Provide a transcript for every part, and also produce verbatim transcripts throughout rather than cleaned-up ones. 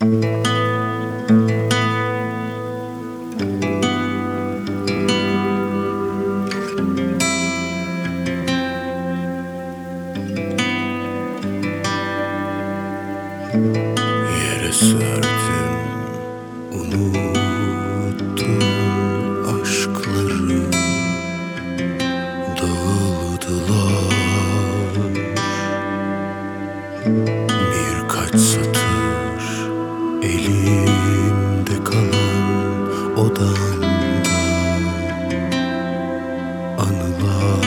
Yere serdim, unuttum aşkları, dağıldılar. Birkaç satır elimde kalan odamda anılar.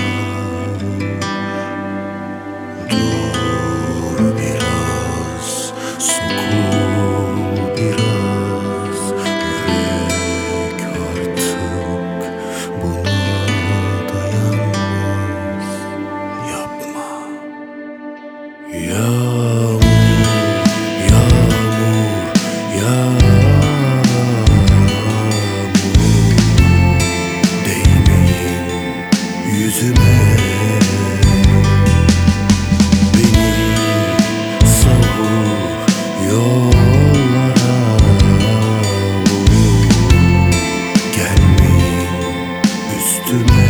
Dur biraz, sokul biraz, yürek artık buna dayanmaz. Yapma. Yağmur, yağmur, yağmur, değmeyin yüzüme. Beni savur yollara, gelmeyin üstüme.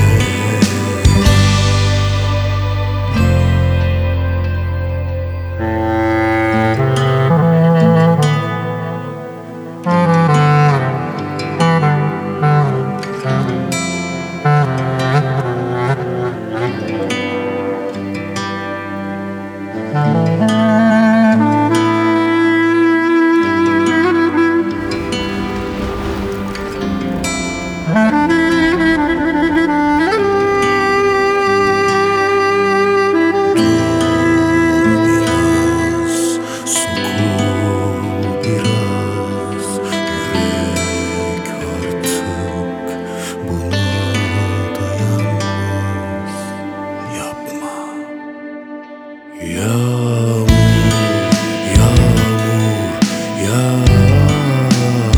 Biraz, sokul biraz, yürek artık buna dayanmaz. Yapma. Yağmur, yağmur, yağmur,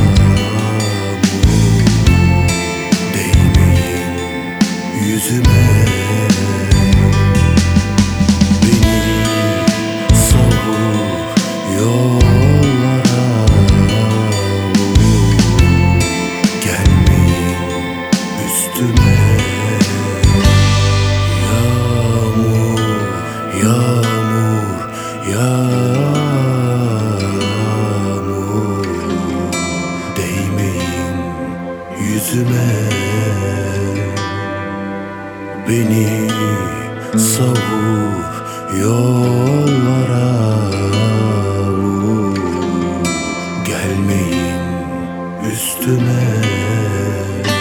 değmeyin yüzüme. Beni savur yollara, gelmeyin üstüme. Yağmur, yağmur, yağmur, değmeyin yüzüme. Beni savur yollara, gelmeyin üstüme.